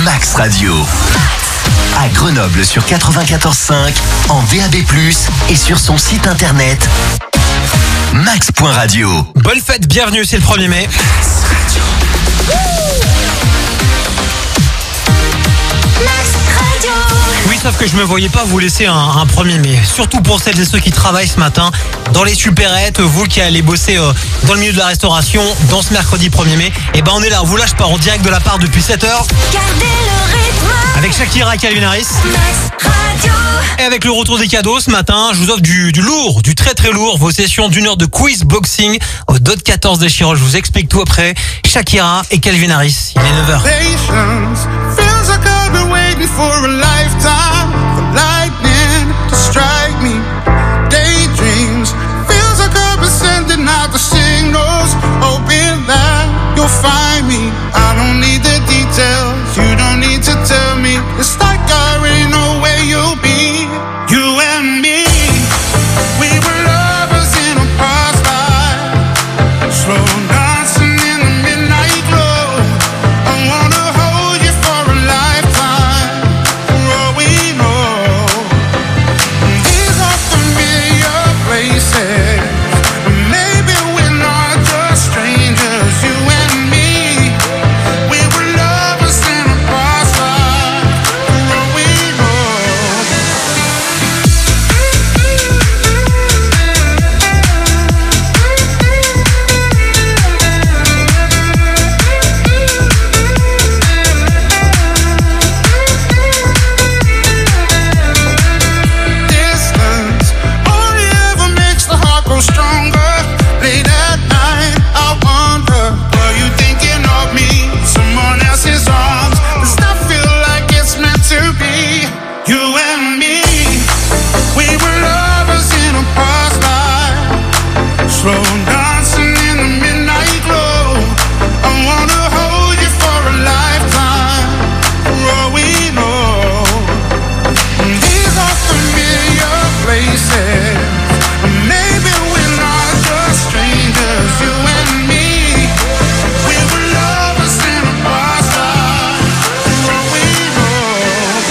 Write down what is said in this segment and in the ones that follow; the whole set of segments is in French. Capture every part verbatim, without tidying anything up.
Max Radio. À Grenoble sur quatre-vingt-quatorze cinq, en D A B plus, et sur son site internet max point radio. Bonne fête, bienvenue, c'est le premier mai. Oui, sauf que je me voyais pas vous laisser un, un premier mai. Surtout pour celles et ceux qui travaillent ce matin dans les supérettes, vous qui allez bosser euh, dans le milieu de la restauration, dans ce mercredi premier mai. Et ben on est là, on vous lâche pas, en direct de la part depuis sept heures. Gardez le rythme. Avec Shakira et Calvin Harris. Max Radio. Et avec le retour des cadeaux ce matin, je vous offre du, du lourd, du très très lourd. Vos sessions d'une heure de quiz boxing au dot quatorze des Chirol. Je vous explique tout après. Shakira et Calvin Harris. Il est neuf heures. For a lifetime, for lightning to strike me. Daydreams, feels like I've been sending out the signals, hoping that you'll find me. I don't need the details, you don't need to tell me. It's like I already know where you'll be. You and me, we were lovers in a past life, slow dancing in the midnight glow. I wanna hold you for a lifetime. Maybe we're not just strangers, you and me. We were lovers in a past life, for all we Distance only ever makes the heart grow stronger. Late at night, I wonder, were you thinking of me? Someone else's arms. Does that feel like it's meant to be? You and me, we were lovers in a past life, slow dancing in the midnight glow. I wanna hold you for a lifetime, for all we know. These are familiar places. Maybe we're not just strangers, you and me. We were lovers in a past life, for all we know.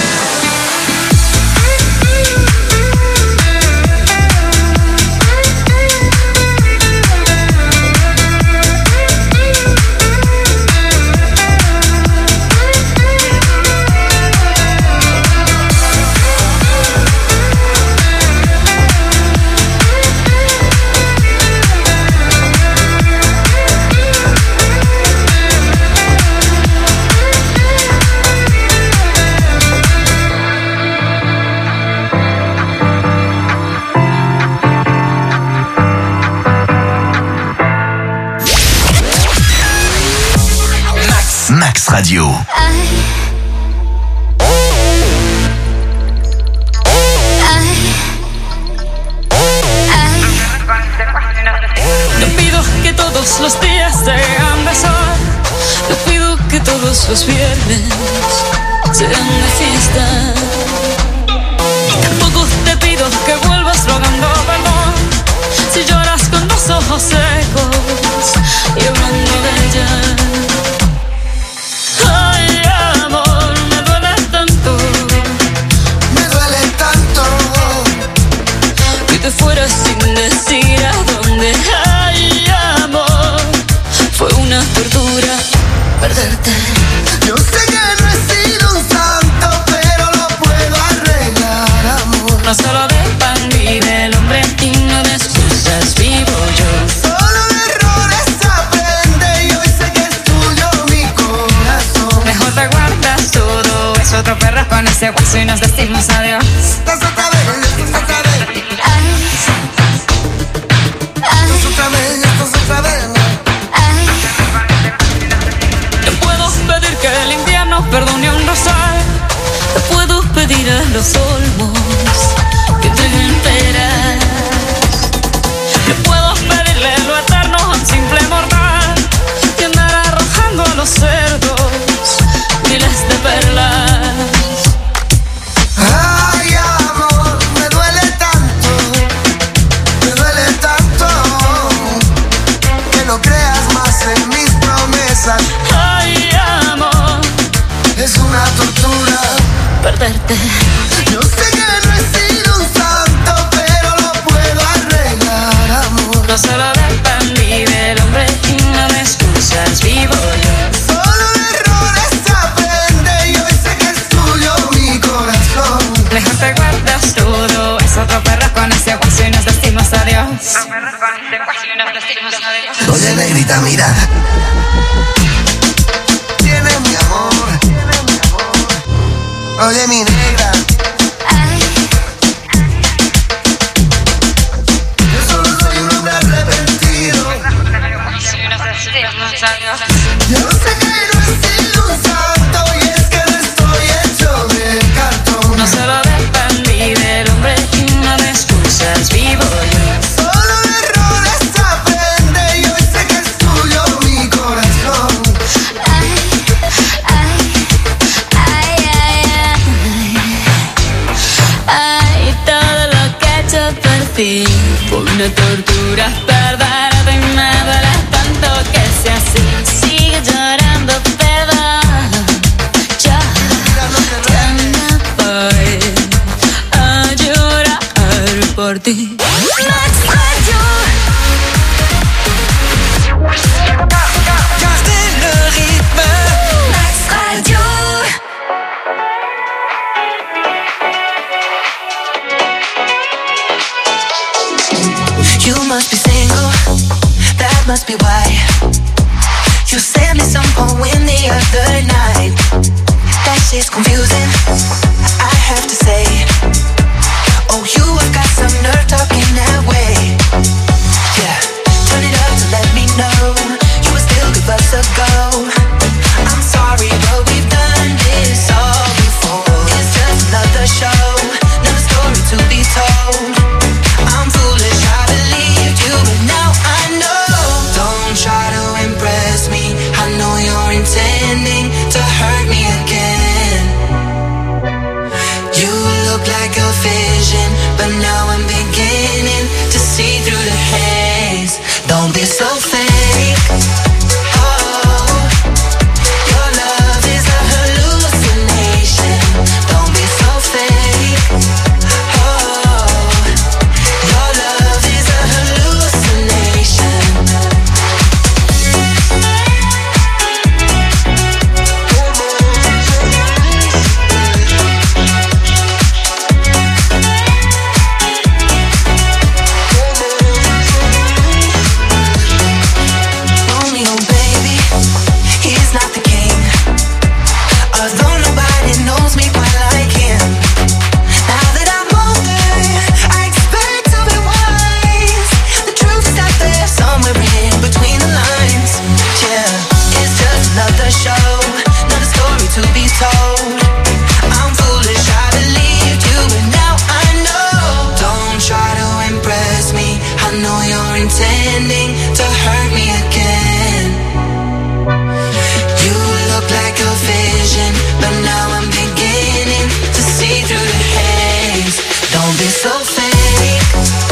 Max Radio. No pido que todos los días sean de sol, no pido que todos los viernes sean de fiesta. Tampoco te pido que vuelvas rogando perdón si lloras con los ojos secos y hablando de ella. Ay, amor, me duele tanto, Me duele tanto. que te fueras sin decir a dónde. Ay, amor, fue una tortura perderte. Yo sé que no he sido un santo, pero lo puedo arreglar, amor. No solo de pan vive el hombre y no de excusas vivo yo. Solo de errores aprende y hoy sé que es tuyo mi corazón. Mejor te guardas todo eso, otro perro con ese hueso y nos decimos adiós. Estás otra vez, estás otra vez. Estás otra vez, estás otra vez. Te puedo pedir que el invierno perdone un rosal. Te puedo pedir a los olmos que entreguen peras. Te puedo pedirle lo eterno a un simple mortal que andará arrojando a los cerdos miles de perlas. Ay, amor, me duele tanto, me duele tanto, que no creas más en mis promesas. Ay, amor, Es un una tortura perderte. Yo sé que no he sido un santo, pero lo puedo arreglar, amor. No solo dependí del hombre y no me excusas, vivo yo. Solo de errores se aprende y hoy sé que es tuyo mi corazón. Mejor te guardas todo, es otro perro con ese hueso y nos decimos adiós. Oye, negrita, mira, tienes mi amor. Oye, mi negra, yo solo soy un hombre arrepentido. Yo sé que no he sido un santo y es que no estoy hecho de cartón. No solo dependí del hombre y no me excusas, vivo yo. Solo de errores se aprende y hoy sé que es tuyo mi corazón. Ay, ay, ay, ay, ay. Ay, todo lo que he hecho por ti fue una tortura, perderte y me duele tanto que sea así. Sigue llorando, perdón. Yo ya no voy a llorar por ti. Max Radio. Gardez le rythme. Max Radio. You must be single, that must be why you sent me some poem the other night. That shit's confusing, I have to say. Oh, you have got some nerve talking that way. Yeah, turn it up to let me know you would still give us a go. I'm sorry, but we've done this all before. It's just another show, another story to be told. I'm foolish, I believed you, but now I know. Don't try to impress me, I know you're intending to hurt me again. You look like a vision, but now I'm beginning to see through the haze. Don't be so fake. Oh, your love is a hallucination. Don't be so fake. Oh, your love is a hallucination. Romeo, baby, he's not the king. Although nobody knows me quite like him. Now that I'm older, I expect to be wise. The truth is out there somewhere in between the lines. Yeah, it's just another show, another story to be told. I'm foolish, I believed you, but now I know. Don't try to impress me, I know you're intending to hurt me again. You look like a vision, but now I'm beginning to see through the haze. Don't be so fake.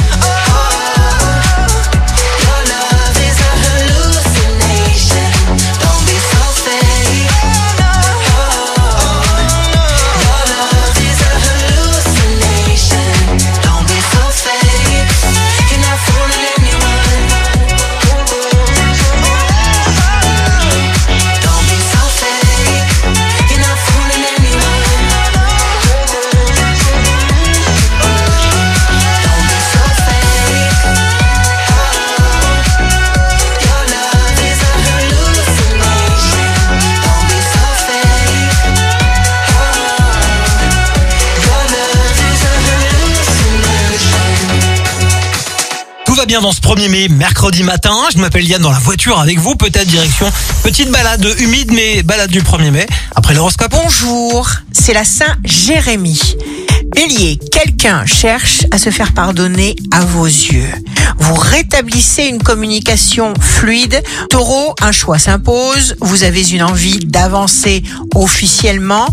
Oh, your love is a hallucination. Don't be so fake. Oh, your love is a hallucination. Don't be so fake. You're not fooling anyone. Don't be so fake. You're not fooling anyone. Don't be so fake. Oh, your love is a hallucination. Don't be so fake. Oh, your love is a hallucination. Tout va bien dans ce premier mai, mercredi matin. Je m'appelle Yann dans la voiture avec vous, peut-être direction petite balade humide, mais balade du premier mai. Après l'horoscope. Bonjour, c'est la Saint-Jérémie. Bélier, quelqu'un cherche à se faire pardonner à vos yeux. Vous rétablissez une communication fluide. Taureau, un choix s'impose. Vous avez une envie d'avancer officiellement. Gémeaux,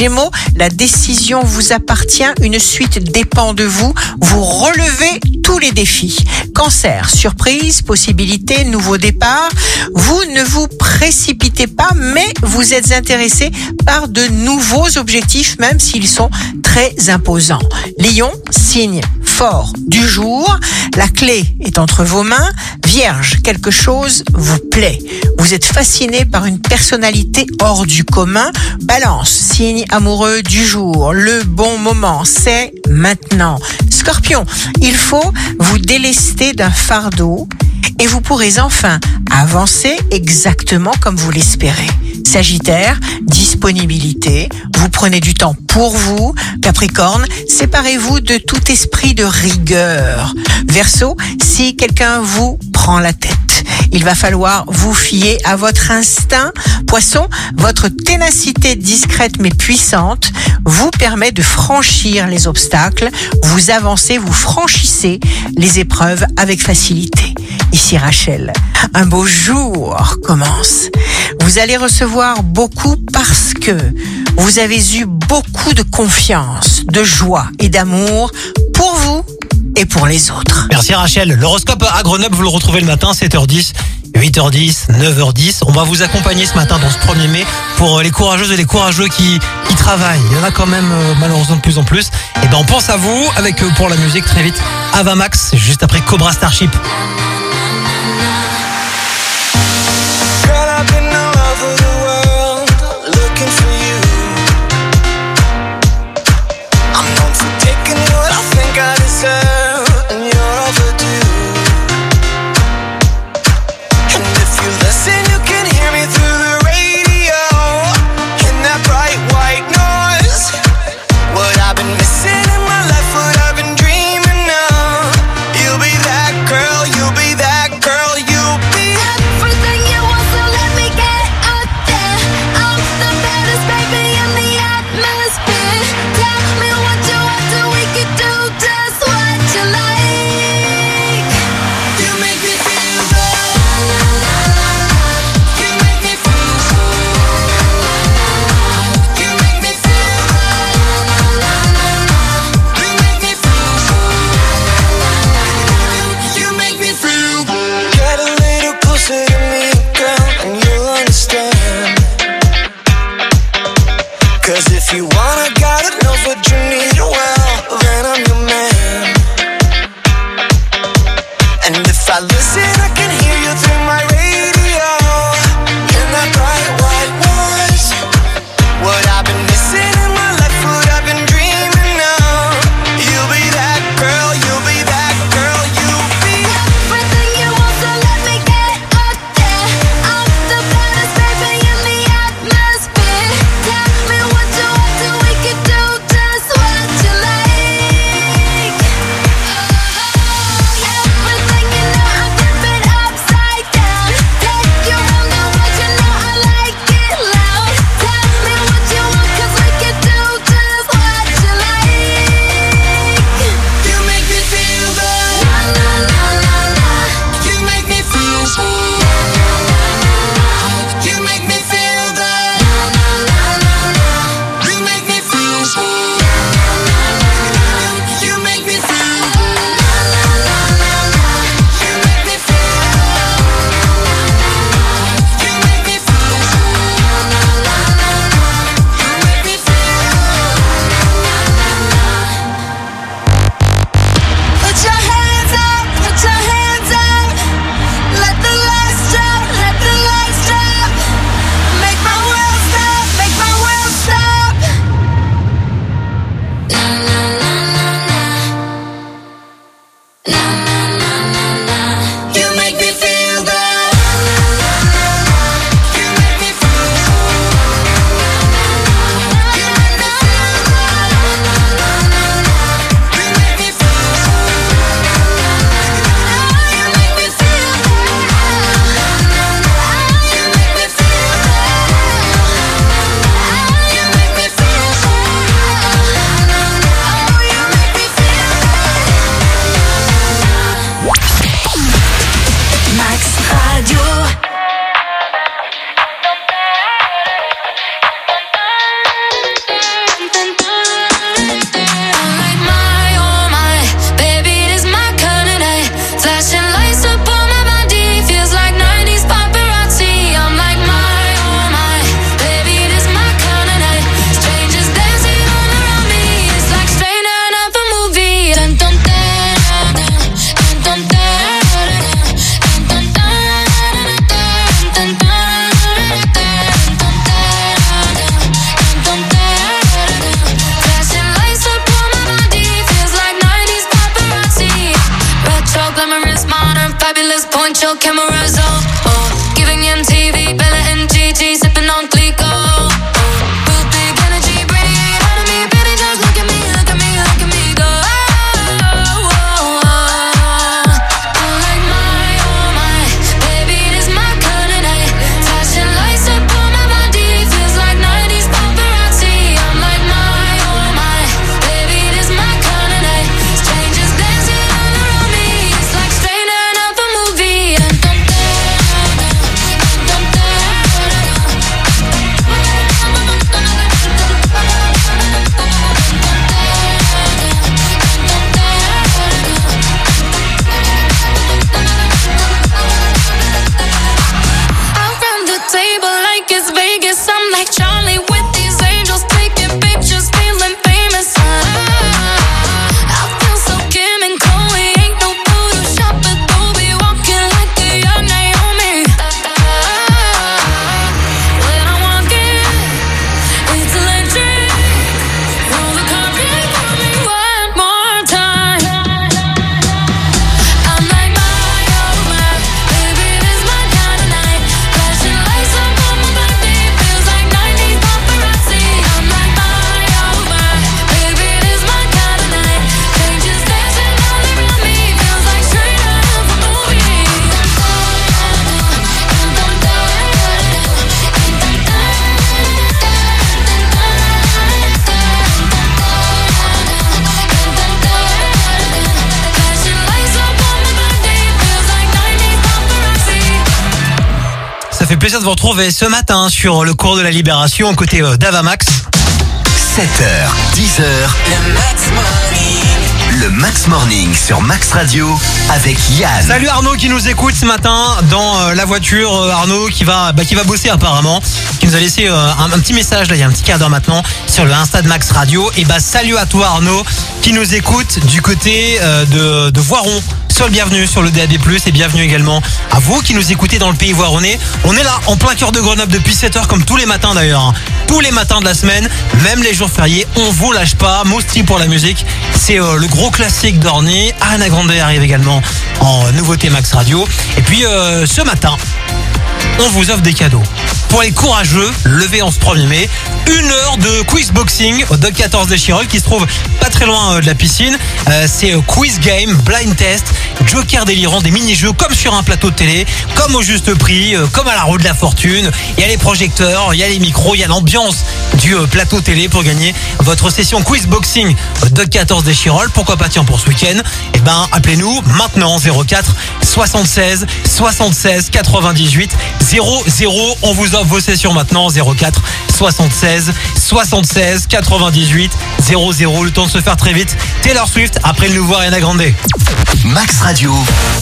Gémeaux, la décision vous appartient, une suite dépend de vous. Vous relevez tous les défis. Cancer, surprise, possibilité, nouveau départ. Vous ne vous précipitez pas, mais vous êtes intéressé par de nouveaux objectifs, même s'ils sont très imposants. Lion, signe fort du jour. La clé est entre vos mains. Vierge, quelque chose vous plaît. Vous êtes fasciné par une personnalité hors du commun. Balance, signe amoureux du jour. Le bon moment, c'est maintenant. Scorpion, il faut vous délester d'un fardeau et vous pourrez enfin avancer exactement comme vous l'espérez. Sagittaire, disponibilité, vous prenez du temps pour vous. Capricorne, séparez-vous de tout esprit de rigueur. Verseau, si quelqu'un vous prend la tête, il va falloir vous fier à votre instinct. Poisson, votre ténacité discrète mais puissante vous permet de franchir les obstacles. Vous avancez, vous franchissez les épreuves avec facilité. Ici Rachel, un beau jour commence. Vous allez recevoir beaucoup parce que vous avez eu beaucoup de confiance, de joie et d'amour pour vous et pour les autres. Merci Rachel. L'horoscope à Grenoble, vous le retrouvez le matin, sept heures dix, huit heures dix, neuf heures dix. On va vous accompagner ce matin dans ce premier mai pour les courageuses et les courageux qui, qui travaillent. Il y en a quand même euh, malheureusement de plus en plus. Et ben on pense à vous avec euh, pour la musique très vite Ava Max, juste après Cobra Starship. Tell me what you want so we could do just what you like. want your cameras on, oh. Giving M T V, Bella and Gigi, sipping on Clico, oh. Real big energy, radiate out of me, baby, just look at me, look at me, look at me go, oh, oh, oh, oh. I'm like my, oh my, baby, this my kind of night. Flashing lights up on my body, feels like nineties paparazzi. I'm like my, oh my, baby, this my kind of night. Strangers dancing all around me, it's like straight out of a movie. And dum dum dum dum. Around the table like it's Vegas, I'm like Charlie with these angels, taking pictures, feeling famous. I feel so Kim and Chloe, ain't no Photoshop, but Adobe, walking like a young Naomi. When I walk in, it's electric. Roll the carpet for me one more time. I'm like my, oh my, baby, this my kind of night. Flashing lights up on my body, feels like nineties paparazzi. I'm like my, oh my, baby, this my kind of night. Strangers dancing all around me, feels like straight out of a movie. Flashing lights up on my body, feels like nineties paparazzi. Ça fait plaisir de vous retrouver ce matin sur le cours de la Libération aux côtés euh, d'Avamax. sept heures, dix heures. Le Max Morning. Le Max Morning sur Max Radio avec Yann. Salut Arnaud qui nous écoute ce matin dans euh, la voiture. Euh, Arnaud qui va bah, qui va bosser apparemment, qui nous a laissé euh, un, un petit message là il y a un petit quart d'heure maintenant sur le Insta de Max Radio. Et bah salut à toi Arnaud qui nous écoute du côté euh, de, de Voiron. Sois le bienvenu sur le D A B plus, et bienvenue également à vous qui nous écoutez dans le pays voironnais. On est là en plein cœur de Grenoble depuis sept heures comme tous les matins d'ailleurs, hein. Tous les matins de la semaine, même les jours fériés, on vous lâche pas. Mostly pour la musique, c'est euh, le gros classique d'Orny. Ariana Grande arrive également en nouveauté Max Radio. Et puis euh, ce matin, on vous offre des cadeaux. Pour les courageux, levez en ce premier mai, une heure de quiz boxing au Doc quatorze des Chirolles qui se trouve pas très loin euh, de la piscine. Euh, c'est euh, quiz game, blind test, joker délirant, des mini-jeux comme sur un plateau de télé, comme au juste prix, euh, comme à la roue de la fortune. Il y a les projecteurs, il y a les micros, il y a l'ambiance du euh, plateau télé pour gagner votre session quiz boxing au Doc quatorze des Chirolles. Pourquoi pas tiens pour ce week-end? Eh ben appelez-nous maintenant zéro quatre soixante-seize soixante-seize quatre-vingt-dix-huit zéro zéro. On vous offre vos sessions maintenant zéro quatre soixante-seize soixante-seize quatre-vingt-dix-huit zéro zéro. Le temps de se faire très vite. Taylor Swift après le nouveau Ariana Grande. Max Radio,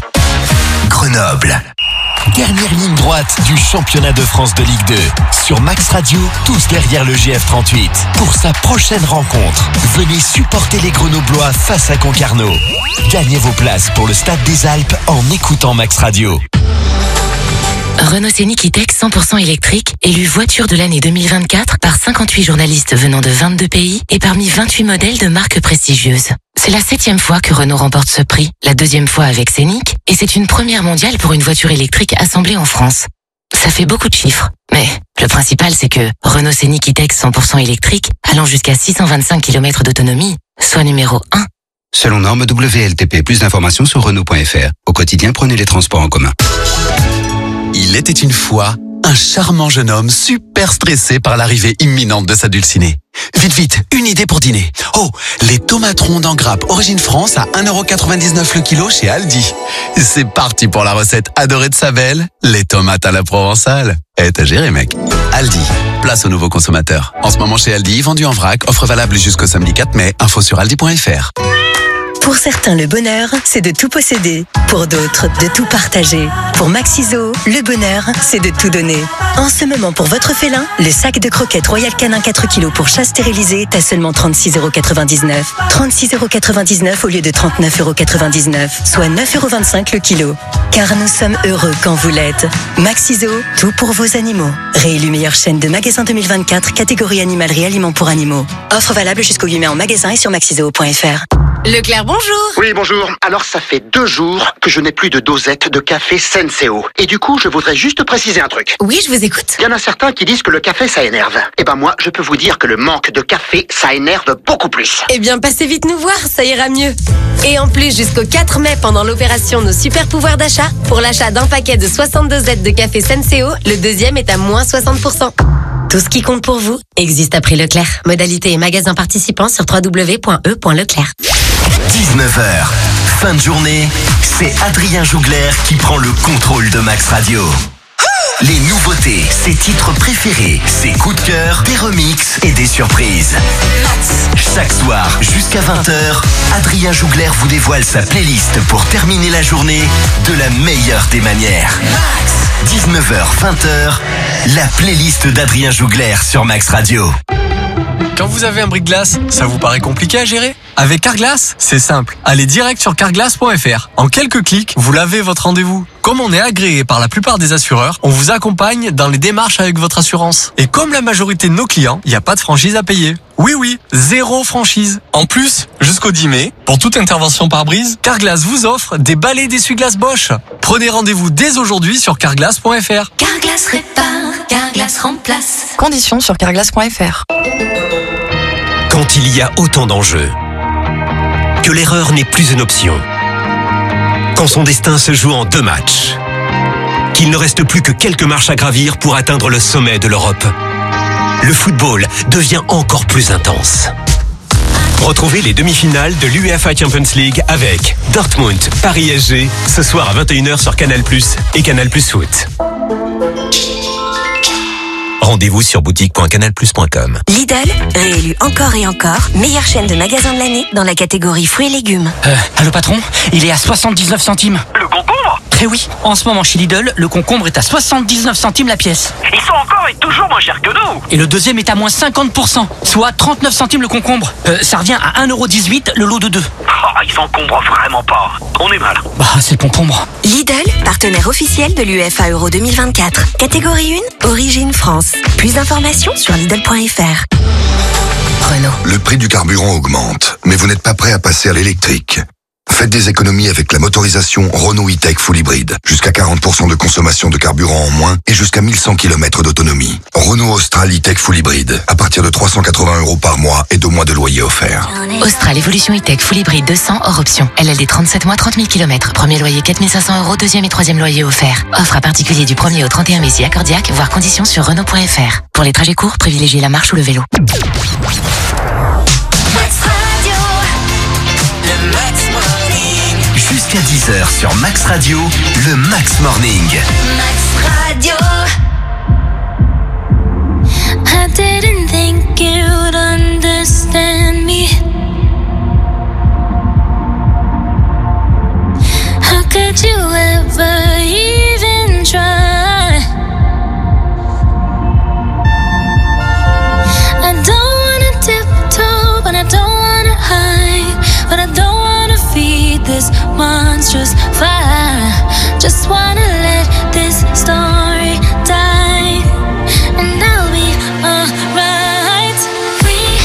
Grenoble. Dernière ligne droite du championnat de France de Ligue deux. Sur Max Radio, tous derrière le G F trente-huit. Pour sa prochaine rencontre, venez supporter les Grenoblois face à Concarneau. Gagnez vos places pour le Stade des Alpes en écoutant Max Radio. Renault Scénic E-Tech cent pour cent électrique, élu voiture de l'année deux mille vingt-quatre par cinquante-huit journalistes venant de vingt-deux pays et parmi vingt-huit modèles de marques prestigieuses. C'est la septième fois que Renault remporte ce prix, la deuxième fois avec Scénic, et c'est une première mondiale pour une voiture électrique assemblée en France. Ça fait beaucoup de chiffres, mais le principal c'est que Renault Scénic E-Tech cent pour cent électrique, allant jusqu'à six cent vingt-cinq kilomètres d'autonomie, soit numéro un. Selon norme W L T P, plus d'informations sur Renault point F R. Au quotidien, prenez les transports en commun. Il était une fois un charmant jeune homme super stressé par l'arrivée imminente de sa dulcinée. Vite, vite, une idée pour dîner. Oh, les tomates rondes en grappe Origine France à un euro quatre-vingt-dix-neuf le kilo chez Aldi. C'est parti pour la recette adorée de sa belle, les tomates à la provençale. Eh, t'as géré, mec. Aldi, place aux nouveaux consommateurs. En ce moment chez Aldi, vendu en vrac, offre valable jusqu'au samedi quatre mai. Info sur aldi point F R. Pour certains, le bonheur, c'est de tout posséder. Pour d'autres, de tout partager. Pour Maxiso, le bonheur, c'est de tout donner. En ce moment, pour votre félin, le sac de croquettes Royal Canin quatre kilos pour chat stérilisé est à seulement trente-six euros quatre-vingt-dix-neuf. trente-six euros quatre-vingt-dix-neuf au lieu de trente-neuf euros quatre-vingt-dix-neuf, soit neuf euros vingt-cinq le kilo. Car nous sommes heureux quand vous l'êtes. Maxiso, tout pour vos animaux. Réélu meilleure chaîne de magasins deux mille vingt-quatre, catégorie animalerie aliments pour animaux. Offre valable jusqu'au huit mai en magasin et sur maxiso point F R. Leclerc, bonjour. Oui, bonjour. Alors, ça fait deux jours que je n'ai plus de dosette de café Senseo. Et du coup, je voudrais juste préciser un truc. Oui, je vous écoute. Il y en a certains qui disent que le café, ça énerve. Eh ben moi, je peux vous dire que le manque de café, ça énerve beaucoup plus. Eh bien, passez vite nous voir, ça ira mieux. Et en plus, jusqu'au quatre mai, pendant l'opération Nos Super Pouvoirs d'achat, pour l'achat d'un paquet de soixante-deux Z de café Senseo, le deuxième est à moins soixante pour cent. Tout ce qui compte pour vous existe à prix Leclerc. Modalité et magasins participants sur w w w point e point leclerc. dix-neuf heures, fin de journée, c'est Adrien Jougler qui prend le contrôle de Max Radio. Les nouveautés, ses titres préférés, ses coups de cœur, des remixes et des surprises. Chaque soir, jusqu'à vingt heures, Adrien Jougler vous dévoile sa playlist pour terminer la journée de la meilleure des manières. dix-neuf heures, vingt heures, la playlist d'Adrien Jougler sur Max Radio. Quand vous avez un bris-de-glace, ça vous paraît compliqué à gérer ? Avec Carglass, c'est simple. Allez direct sur carglass point f r. En quelques clics, vous lavez votre rendez-vous. Comme on est agréé par la plupart des assureurs, on vous accompagne dans les démarches avec votre assurance. Et comme la majorité de nos clients, il n'y a pas de franchise à payer. Oui, oui, zéro franchise. En plus, jusqu'au dix mai, pour toute intervention par brise, Carglass vous offre des balais d'essuie-glace Bosch. Prenez rendez-vous dès aujourd'hui sur carglass point f r. Carglass répare, Carglass remplace. Conditions sur carglass point f r. Quand il y a autant d'enjeux, que l'erreur n'est plus une option, quand son destin se joue en deux matchs, qu'il ne reste plus que quelques marches à gravir pour atteindre le sommet de l'Europe, le football devient encore plus intense. Retrouvez les demi-finales de l'UEFA Champions League avec Dortmund, Paris S G, ce soir à vingt et une heures sur Canal plus, et Canal plus Foot. Rendez-vous sur boutique point canal plus point com. Lidl, réélu encore et encore, meilleure chaîne de magasins de l'année dans la catégorie fruits et légumes. Euh, allô patron, il est à soixante-dix-neuf centimes. Le concombre ? Eh oui, en ce moment chez Lidl, le concombre est à soixante-dix-neuf centimes la pièce. Ils sont encore et toujours moins chers que nous. Et le deuxième est à moins cinquante pour cent, soit trente-neuf centimes le concombre. Euh, ça revient à un euro dix-huit le lot de deux. Oh, ils s'encombrent vraiment pas. On est mal. Bah, c'est le concombre. Lidl, partenaire officiel de l'UEFA Euro deux mille vingt-quatre. Catégorie un, origine France. Plus d'informations sur lidl point f r. Renault. Le prix du carburant augmente, mais vous n'êtes pas prêt à passer à l'électrique. Faites des économies avec la motorisation Renault E-Tech Full Hybrid. Jusqu'à quarante pour cent de consommation de carburant en moins et jusqu'à mille cent kilomètres d'autonomie. Renault Austral E-Tech Full Hybrid. À partir de trois cent quatre-vingts euros par mois et deux mois de loyer offert. Austral Evolution E-Tech Full Hybrid deux cents hors option. L L D trente-sept mois, trente mille kilomètres. Premier loyer quatre mille cinq cents euros, deuxième et troisième loyer offert. Offre à particulier du premier au trente et un mai si accordiaque, voire conditions sur Renault point f r. Pour les trajets courts, privilégiez la marche ou le vélo. Jusqu'à dix heures sur Max Radio, le Max Morning. Max Radio. I didn't think you'd understand me. How could you ever even try? I don't wanna tiptoe, but I don't wanna hide, but I don't wanna feed this monstrous fire. Just wanna let this story die, and I'll be alright. We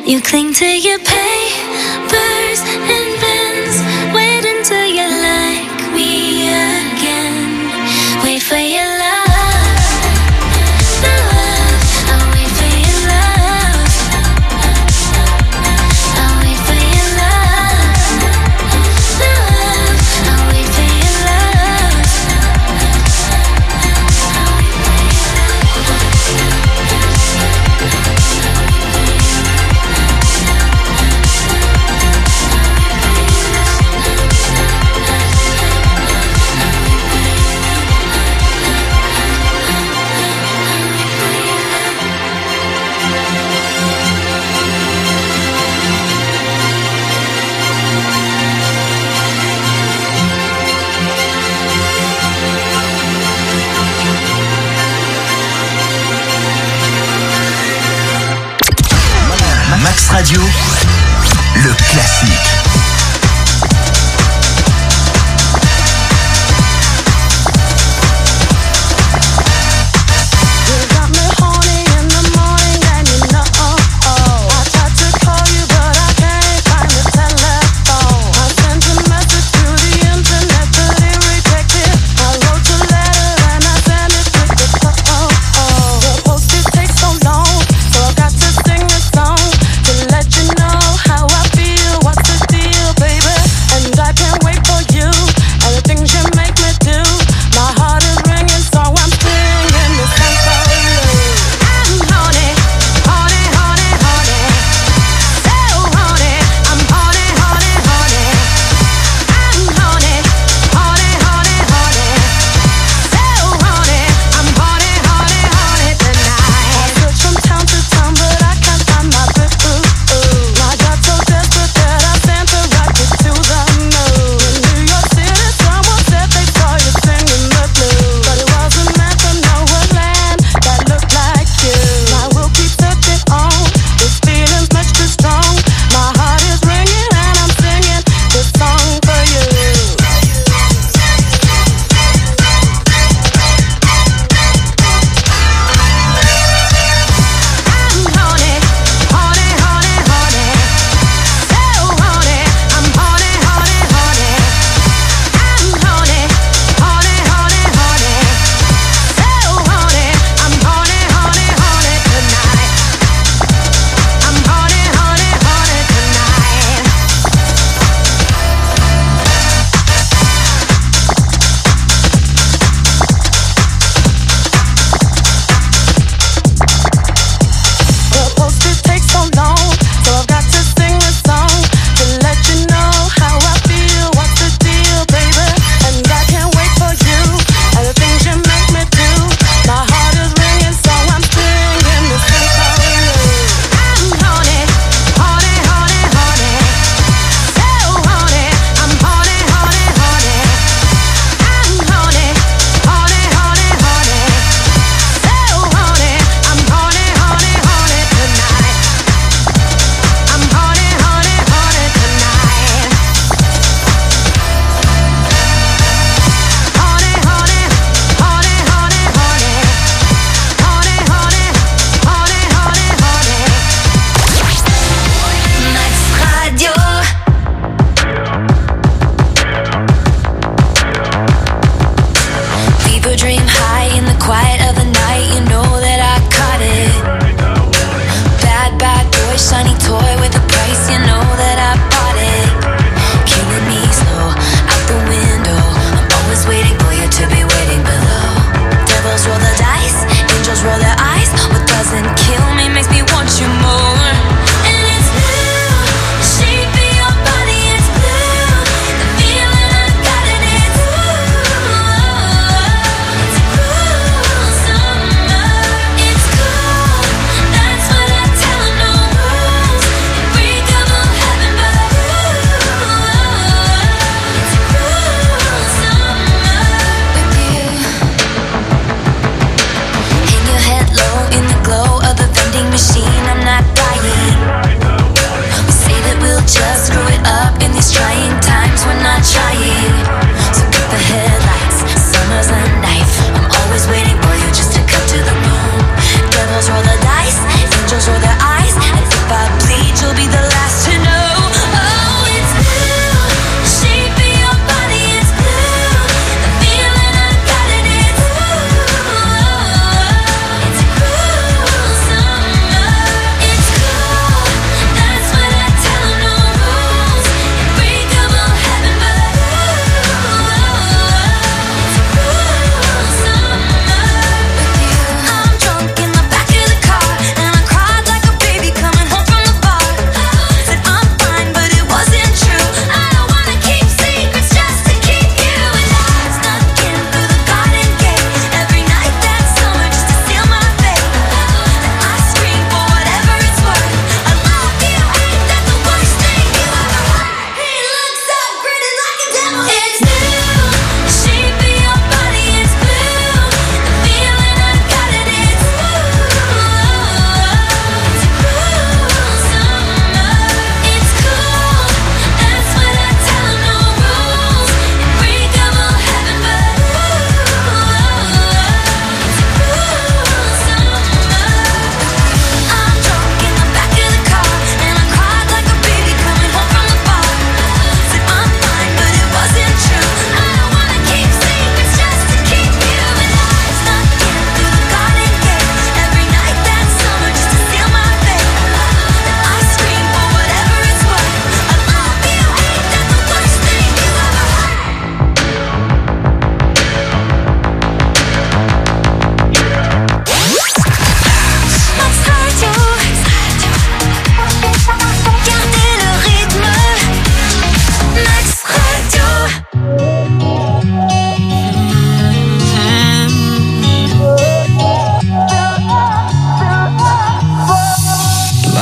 You cling to your papers and pens. Wait until you like me again. Wait for your love, love. I'll wait for your love. I'll wait for your love, love. I'll wait for your love. Max Radio, le classique. Let you know how I feel. What's the deal?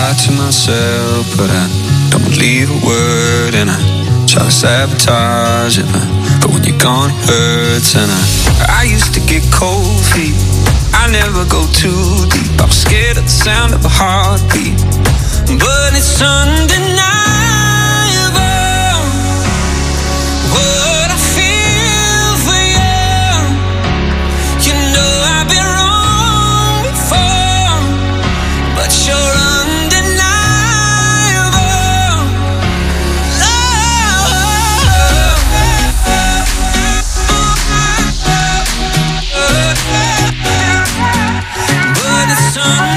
lie to myself, but I don't believe a word, and I try to sabotage it, but, but when you're gone it hurts. And I, I used to get cold feet, I never go too deep, I'm scared of the sound of a heartbeat, but it's undeniable what I feel for you. You know I've been wrong before, but you're undeniable. But it's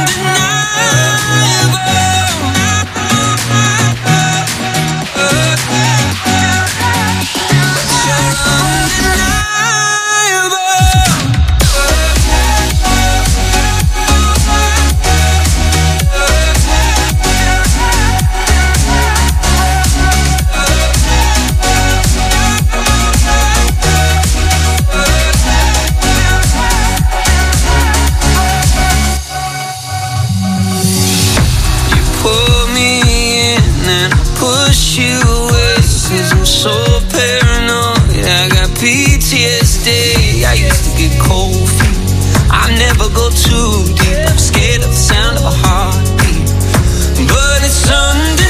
P T S D. I used to get cold feet, I never go too deep, I'm scared of the sound of a heartbeat, but it's undeniable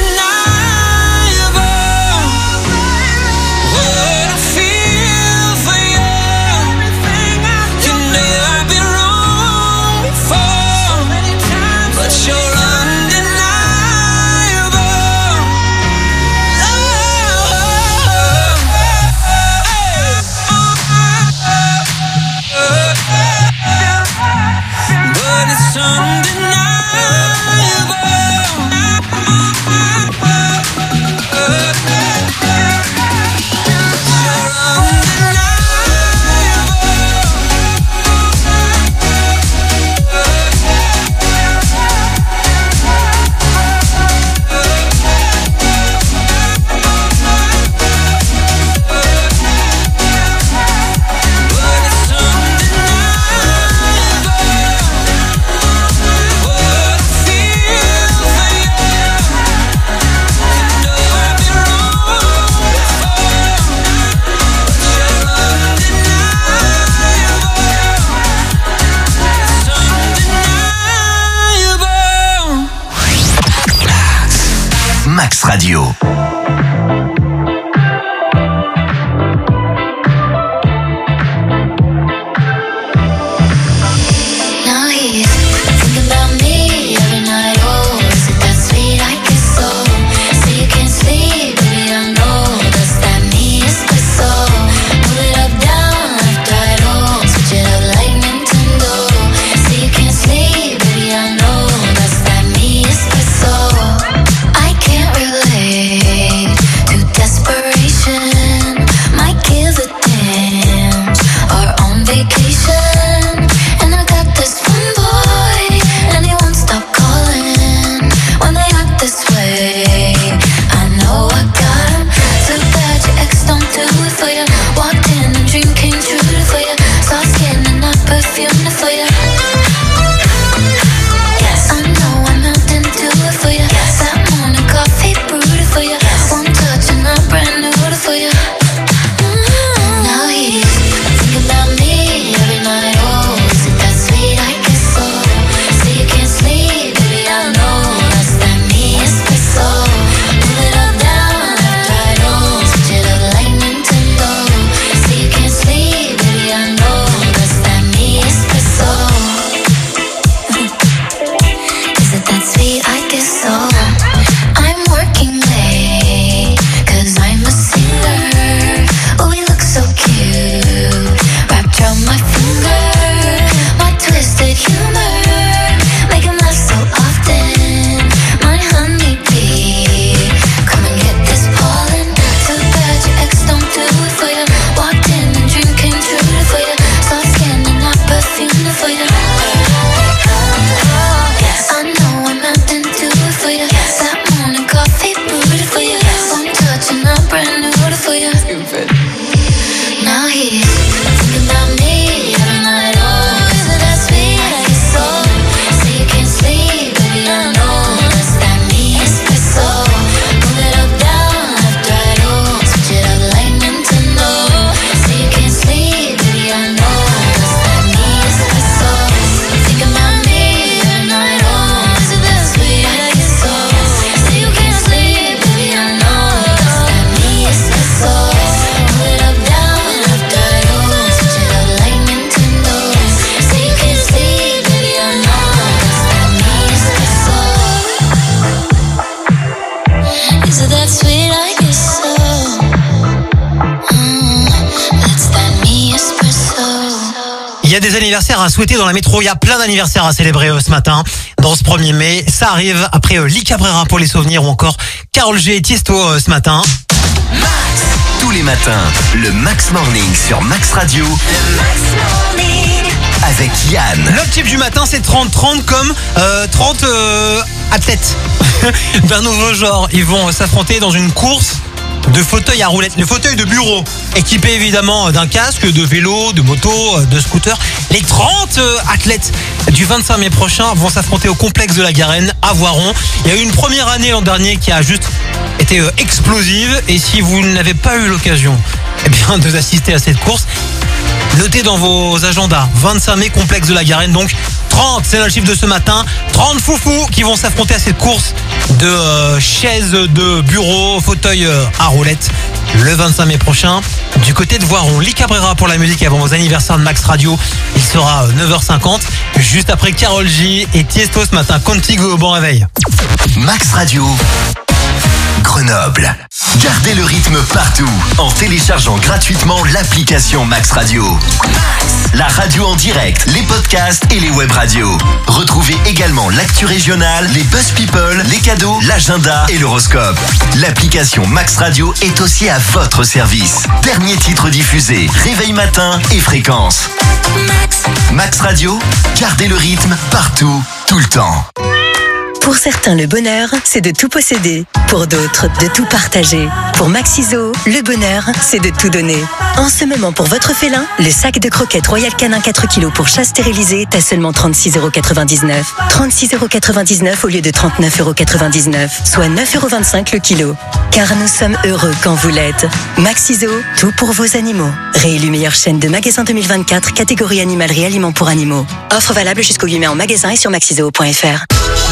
what I feel for you. You know I've been wrong before, but you're undeniable. But it's undeniable. Max Radio. For you. y a des anniversaires à souhaiter dans la métro. Il y a plein d'anniversaires à célébrer euh, ce matin, dans ce premier mai. Ça arrive après euh, Lee Cabrera pour les souvenirs ou encore Karol G et Tiesto euh, ce matin. Max. Tous les matins, le Max Morning sur Max Radio. Le Max Morning. Avec Yann. Le type du matin, c'est trente trente comme euh, trente euh, athlètes d'un nouveau genre. Ils vont euh, s'affronter dans une course de fauteuil à roulettes, le fauteuil de bureau, équipé évidemment d'un casque, de vélo, de moto, de scooter. Les trente athlètes du vingt-cinq mai prochain vont s'affronter au complexe de la Garenne à Voiron. Il y a eu une première année l'an dernier qui a juste été explosive, et si vous n'avez pas eu l'occasion eh bien, de assister à cette course, notez dans vos agendas, vingt-cinq mai, complexe de la Garenne, donc trente, c'est le chiffre de ce matin. trente foufous qui vont s'affronter à cette course de euh, chaises de bureau, fauteuil euh, à roulettes, le vingt-cinq mai prochain. Du côté de Voiron, Lee Cabrera pour la musique avant vos anniversaires de Max Radio. Il sera neuf heures cinquante, juste après Karol G et Tiesto ce matin. Contigo, bon réveil. Max Radio. Grenoble. Gardez le rythme partout en téléchargeant gratuitement l'application Max Radio. Max, la radio en direct, les podcasts et les web radios. Retrouvez également l'actu régionale, les buzz people, les cadeaux, l'agenda et l'horoscope. L'application Max Radio est aussi à votre service. Dernier titre diffusé, réveil matin et fréquence. Max, Max Radio, gardez le rythme partout, tout le temps. Pour certains, le bonheur, c'est de tout posséder. Pour d'autres, de tout partager. Pour Maxiso, le bonheur, c'est de tout donner. En ce moment, pour votre félin, le sac de croquettes Royal Canin quatre kilos pour chat stérilisé est à seulement trente-six euros quatre-vingt-dix-neuf. trente-six euros quatre-vingt-dix-neuf au lieu de trente-neuf euros quatre-vingt-dix-neuf, soit neuf euros vingt-cinq le kilo. Car nous sommes heureux quand vous l'êtes. Maxiso, tout pour vos animaux. Réélu meilleure chaîne de magasins deux mille vingt-quatre, catégorie animalerie aliments pour animaux. Offre valable jusqu'au huit mai en magasin et sur maxiso point f r.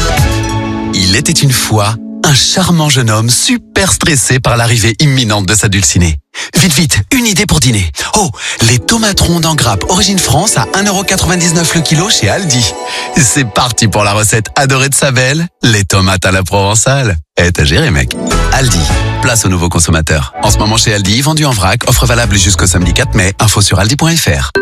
Il était une fois un charmant jeune homme super stressé par l'arrivée imminente de sa dulcinée. Vite, vite, une idée pour dîner. Oh, les tomates rondes en grappe origine France à un euro quatre-vingt-dix-neuf le kilo chez Aldi. C'est parti pour la recette adorée de sa belle, les tomates à la provençale. Eh, t'as géré, mec. Aldi, place aux nouveaux consommateurs. En ce moment chez Aldi, vendu en vrac, offre valable jusqu'au samedi quatre mai. Info sur aldi point f r.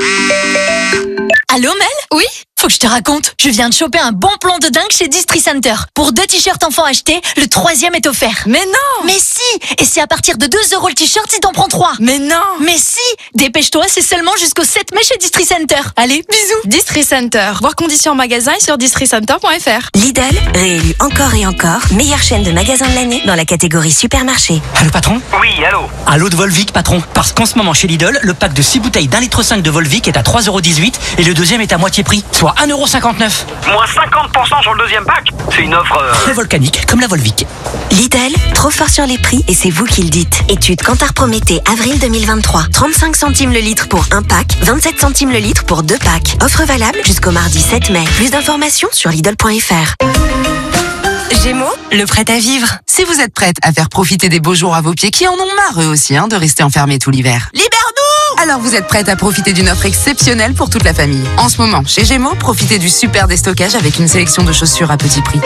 Allô Mel? Oui? Faut que je te raconte. Je viens de choper un bon plan de dingue chez Distri Center. Pour deux t-shirts enfants achetés, le troisième est offert. Mais non! Mais si! Et c'est à partir de deux euros le t-shirt si t'en prends trois. Mais non! Mais si! Dépêche-toi, c'est seulement jusqu'au sept mai chez Distri Center. Allez, bisous! Distri Center. Voir conditions en magasin et sur distri center point f r. Lidl, réélu encore et encore, meilleure chaîne de magasins de l'année dans la catégorie supermarché. Allô patron? Oui, allô? Allô de Volvic patron. Parce qu'en ce moment chez Lidl, le pack de six bouteilles d'un litre cinq de Volvic est à trois euros dix-huit et le deuxième est à moitié prix, soit un euro cinquante-neuf. Moins cinquante pour cent sur le deuxième pack? C'est une offre... Euh... Très volcanique, comme la Volvic. Lidl, trop fort sur les prix et c'est vous qui le dites. Étude Kantar Prométhée, avril deux mille vingt-trois. trente-cinq centimes le litre pour un pack, vingt-sept centimes le litre pour deux packs. Offre valable jusqu'au mardi sept mai. Plus d'informations sur lidl point f r. Gémeaux, le prêt à vivre. Si vous êtes prête à faire profiter des beaux jours à vos pieds qui en ont marre eux aussi hein, de rester enfermés tout l'hiver. Libère-nous! Alors vous êtes prête à profiter d'une offre exceptionnelle pour toute la famille. En ce moment, chez Gémeaux, profitez du super déstockage avec une sélection de chaussures à petit prix.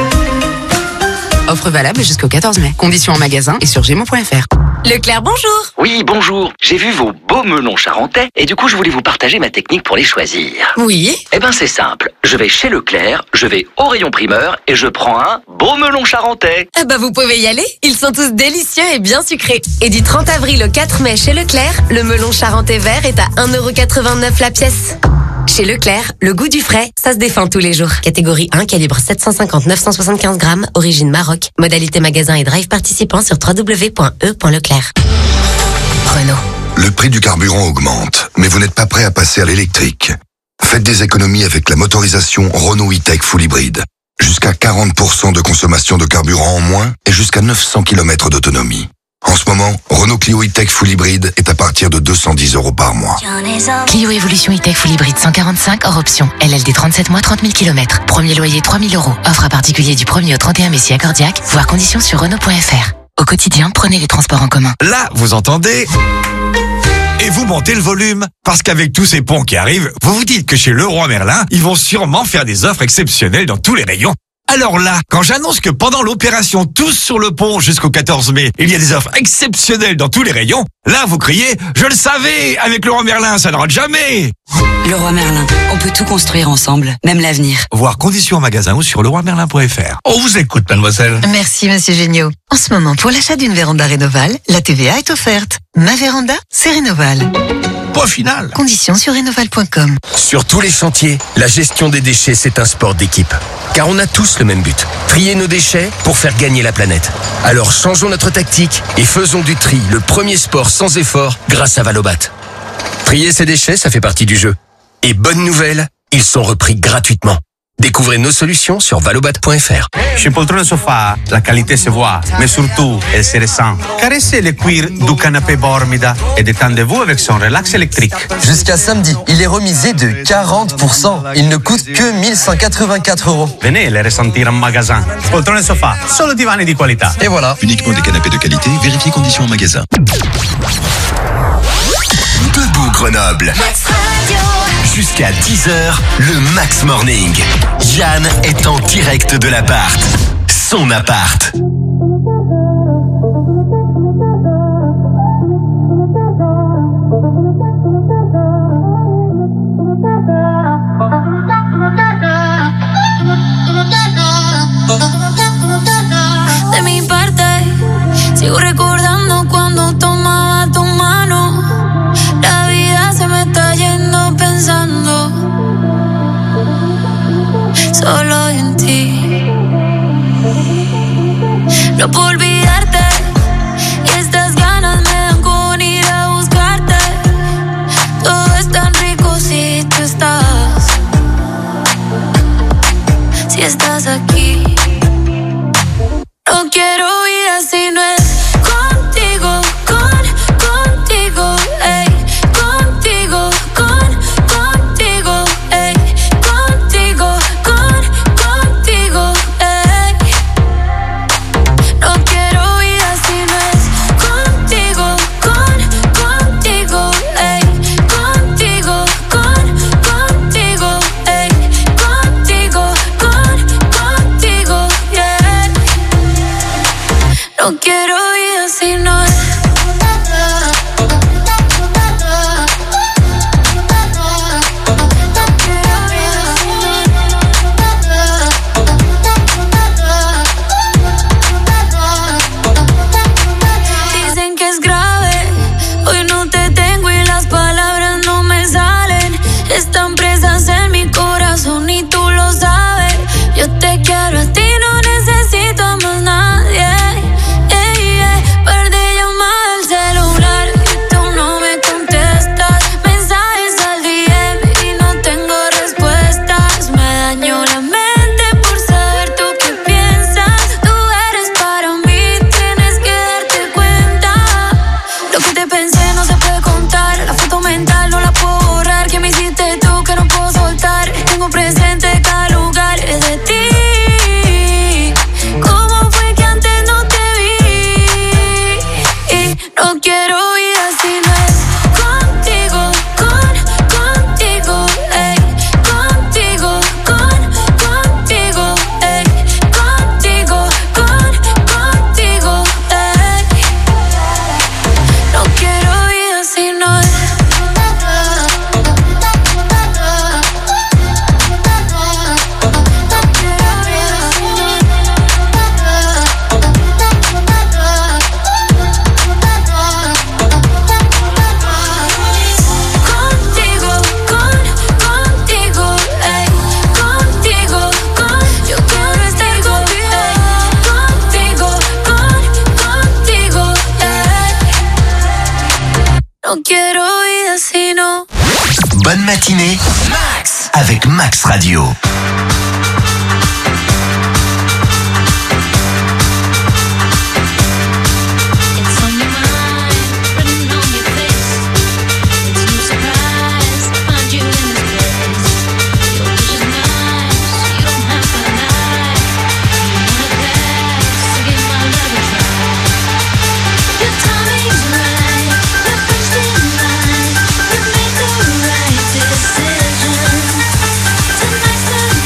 Offre valable jusqu'au quatorze mai. Conditions en magasin et sur gémeaux point f r. Leclerc, bonjour. Oui, bonjour. J'ai vu vos beaux melons charentais et du coup, je voulais vous partager ma technique pour les choisir. Oui. Eh ben, c'est simple. Je vais chez Leclerc, je vais au rayon primeur et je prends un beau melon charentais. Ah bah vous pouvez y aller. Ils sont tous délicieux et bien sucrés. Et du trente avril au quatre mai chez Leclerc, le melon charentais vert est à un euro quatre-vingt-neuf la pièce. Chez Leclerc, le goût du frais, ça se défend tous les jours. Catégorie un, calibre sept cent cinquante neuf cent soixante-quinze grammes, origine Maroc. Modalité magasin et drive participant sur w w w point e point leclerc. Renault. Le prix du carburant augmente, mais vous n'êtes pas prêt à passer à l'électrique. Faites des économies avec la motorisation Renault E-Tech Full Hybrid. Jusqu'à quarante pour cent de consommation de carburant en moins et jusqu'à neuf cents kilomètres d'autonomie. En ce moment, Renault Clio E-Tech Full Hybrid est à partir de deux cent dix euros par mois. Clio Evolution E-Tech Full Hybrid cent quarante-cinq hors option. L L D trente-sept mois, trente mille kilomètres. Premier loyer trois mille euros. Offre à particulier du premier au trente et un mai si accordiaque. Voir conditions sur Renault point f r. Au quotidien, prenez les transports en commun. Là, vous entendez? Et vous montez le volume. Parce qu'avec tous ces ponts qui arrivent, vous vous dites que chez Leroy Merlin, ils vont sûrement faire des offres exceptionnelles dans tous les rayons. Alors là, quand j'annonce que pendant l'opération Tous sur le pont jusqu'au quatorze mai, il y a des offres exceptionnelles dans tous les rayons, là vous criez « Je le savais, avec Leroy Merlin, ça ne rate jamais !» Leroy Merlin, on peut tout construire ensemble, même l'avenir. Voir conditions en magasin ou sur leroy merlin point f r. On vous écoute, mademoiselle. Merci, monsieur Géniaud. En ce moment, pour l'achat d'une véranda Rénoval, la T V A est offerte. Ma véranda, c'est Rénoval. Point final. Conditions sur rénoval point com. Sur tous les chantiers, la gestion des déchets, c'est un sport d'équipe. Car on a tous le même but, trier nos déchets pour faire gagner la planète. Alors changeons notre tactique et faisons du tri le premier sport sans effort grâce à Valobat. Trier ses déchets, ça fait partie du jeu. Et bonne nouvelle, ils sont repris gratuitement. Découvrez nos solutions sur valobat point f r. Chez Poltrone Sofa, la qualité se voit, mais surtout, elle se ressent. Caressez le cuir du canapé Bormida et détendez-vous avec son relax électrique. Jusqu'à samedi, il est remisé de quarante pour cent. Il ne coûte que mille cent quatre-vingt-quatre euros. Venez les ressentir en magasin. Poltrone Sofa, solo divani di qualità. Et voilà. Uniquement des canapés de qualité, vérifiez conditions en magasin. Debout Grenoble. Jusqu'à dix heures, le Max Morning. Yann est en direct de l'appart. Son appart. De mi parte, sigo recordando cuando tomaba tu mano. La vida se me está yendo pensando solo en ti. No puedo olvidarte y estas ganas me dan con ir a buscarte. Todo es tan rico si tú estás, si estás aquí. No quiero vida si no es contigo, con, contigo, ey, contigo, con, contigo, ey, contigo, con, contigo, ey. No quiero vida si no es contigo, con, contigo, ey, contigo, con, contigo, ey, contigo, con, contigo, yeah. No quiero vida si no es. Dicen que es grave, hoy no te tengo y las palabras no me salen. Están presas en mi corazón y tú lo sabes. Yo te quiero a ti, no necesito a más nadie. Ey, ey, perdí llamada al celular y tú no me contestas. Mensajes al D M y no tengo respuestas. Me dañó la mente por saber tú qué piensas. Tú eres para mí, tienes que darte cuenta. Lo que te pensé no se puede contar. La foto mental no la puedo borrar. Que me hiciste tú que no puedo soltar. Tengo presente cada lugar de ti. ¿Cómo fue que antes no te vi? Y no quiero vida si no es contigo, con, contigo, ey, contigo, con, contigo, ey, contigo, con, contigo, ey. No quiero vida si no es. Contigo, con, contigo, ey, contigo, con, yo quiero estar contigo, contigo, con, contigo, ey. No quiero vida si no. Bonne matinée, Max, avec Max Radio. Tonight's the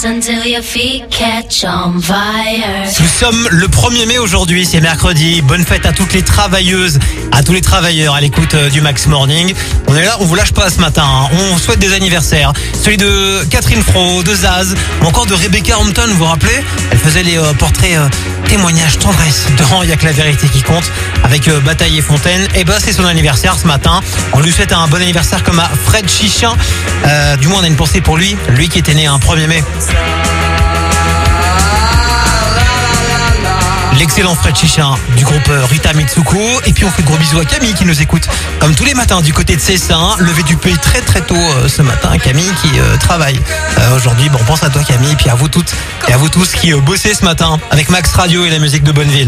until your feet catch on fire. Nous sommes le premier mai aujourd'hui, c'est mercredi. Bonne fête à toutes les travailleuses, à tous les travailleurs à l'écoute du Max Morning. On est là, on vous lâche pas ce matin. Hein. On souhaite des anniversaires. Celui de Catherine Fro, de Zaz, ou encore de Rebecca Hampton, vous vous rappelez? Elle faisait les euh, portraits euh, témoignages, tendresse. Dans Il y a que la vérité qui compte, avec euh, Bataille et Fontaine. Et bah c'est son anniversaire ce matin. On lui souhaite un bon anniversaire comme à Fred Chichin. Euh, du moins on a une pensée pour lui, lui qui était né un premier mai. L'excellent Fred Chichin du groupe Rita Mitsuko. Et puis on fait de gros bisous à Camille qui nous écoute comme tous les matins du côté de Cessin. Levé du pays très très tôt euh, ce matin. Camille qui euh, travaille euh, aujourd'hui. Bon, on pense à toi Camille, et puis à vous toutes et à vous tous qui euh, bossez ce matin avec Max Radio et la musique de Bonneville.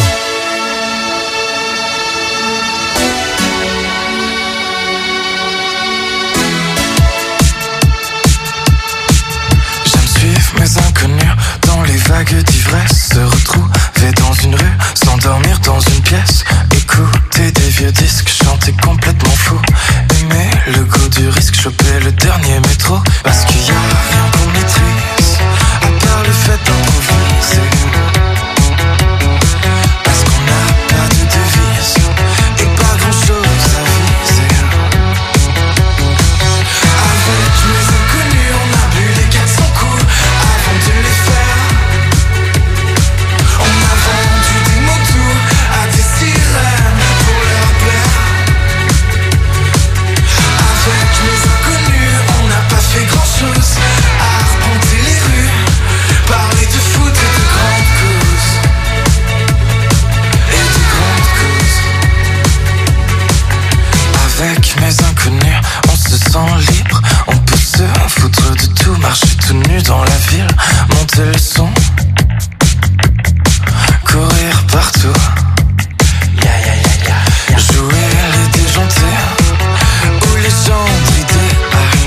J'aime suivre mes inconnus dans les vagues d'ivresse, se retrouver dans une rue, s'endormir dans une pièce, écouter des vieux disques, chanter complètement fou, aimer le goût du risque, choper le dernier métro, parce qu'il y a rien qu'on maîtrise, à part le fait d'improviser, parce qu'on n'a pas de devise, et pas grand chose à viser. Avec mes inconnus, on a bu les quatre cents coups avant de les faire. On a vendu des motos à des sirènes pour leur plaire. Avec mes inconnus, on n'a pas fait grand chose à arpenter les rues, parler de foot et de grandes causes. Et de grandes causes. Avec mes inconnus, on se sent libre, on peut se foutre de tout, marcher tout nu dans la ville, monter le son, courir partout, jouer les déjantés ou les gens idéales,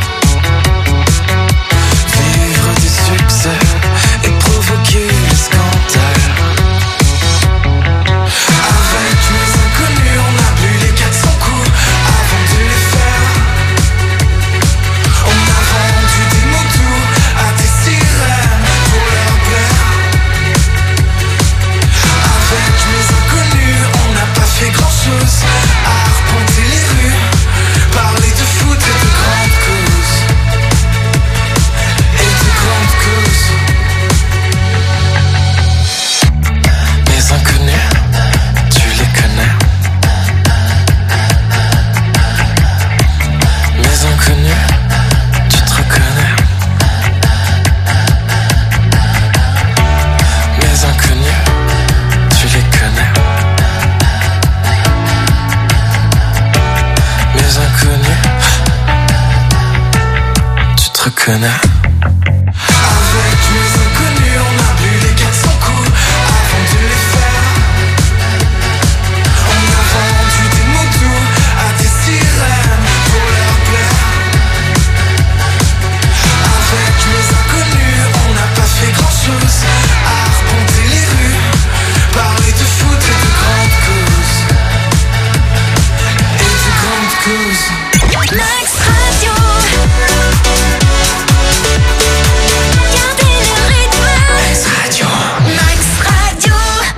vivre des succès et provoquer les scandales. Avec mes inconnus, on a bu les quatre cents coups avant de les faire. On a vendu des motos à des sirènes pour leur plaire. Avec mes inconnus, on n'a pas fait grand chose à arpenter les rues, parler de foot et de grandes causes. Et de grandes causes. Mes inconnus, tu les connais. Mes inconnus, tu te reconnais. Mes inconnus, tu les connais. Mes inconnus, tu te reconnais. Avec mes inconnus, on a bu les quatre cents coups avant de les faire. On a vendu des motos à des sirènes pour leur plaire. Avec mes inconnus, on n'a pas fait grand chose à arpenter les rues, parler de foot et de grandes causes. Et de grandes causes. Max Radio. Gardez le rythme. Max Radio. Max Radio.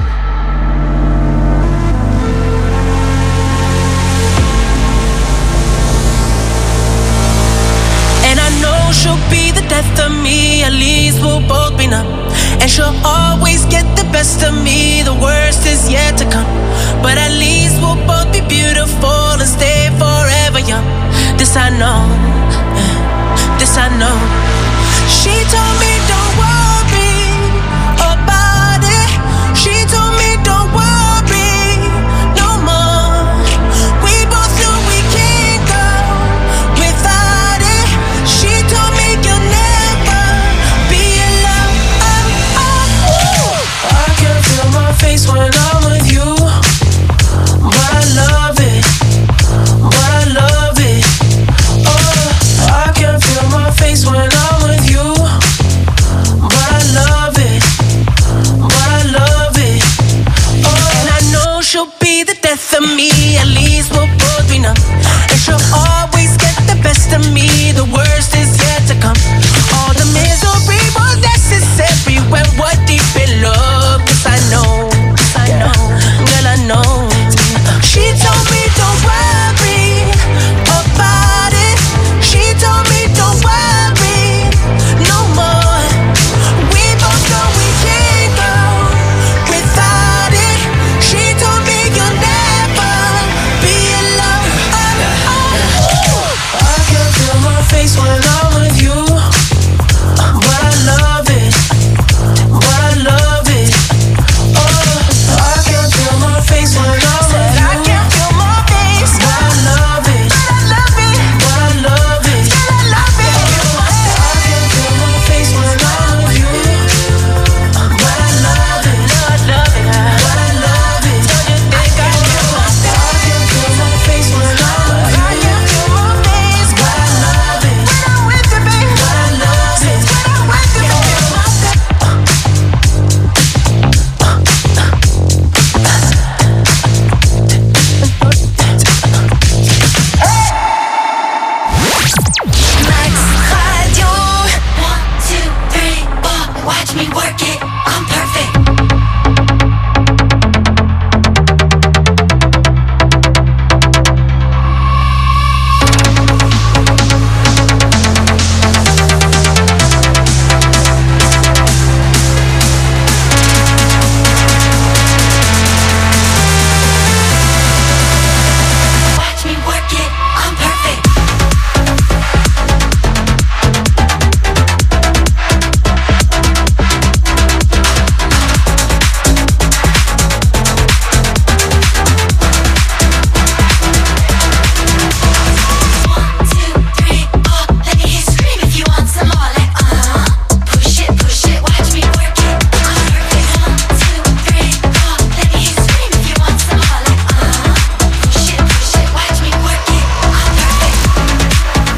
And I know she'll be the death of me, at least we'll both be numb. And she'll always get the best of me, the worst is yet to come. But at least we'll both be beautiful and stay forever young. This I know, this I know. She told me don't worry about it. She told me don't worry no more. We both knew we can't go without it. She told me you'll never be alone. I can feel my face when I'm with you, but I love it, but I love it. Oh, I can feel my face when I'm with you, face when I'm with you. But I love it, but I love it. Oh, I can't feel my face when I'm with you. I can't feel my face, but I love it, but I love it, but I love it. I can't feel my face when I'm with you. But I love it, but I love it. Don't you think I feel my face? I can't feel my face when I'm with you. I can't feel my face, but I love it. When I'm with you, baby, but I love it. When I'm with you, Max Radio. One, two, three, four. Watch me work it. I'm perfect. Watch me work it. I'm perfect. One, two, three, four. Let me hear you scream if you want some more. Like uh, push it, push it. Watch me work it. I'm perfect. One, two, three, four. Let me hear you scream if you want some more. Like uh, push it, push it. Watch me work it. I'm perfect.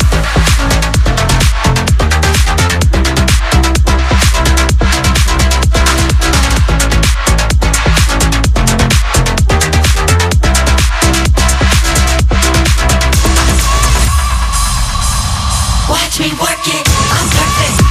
Watch me work it. I'm perfect.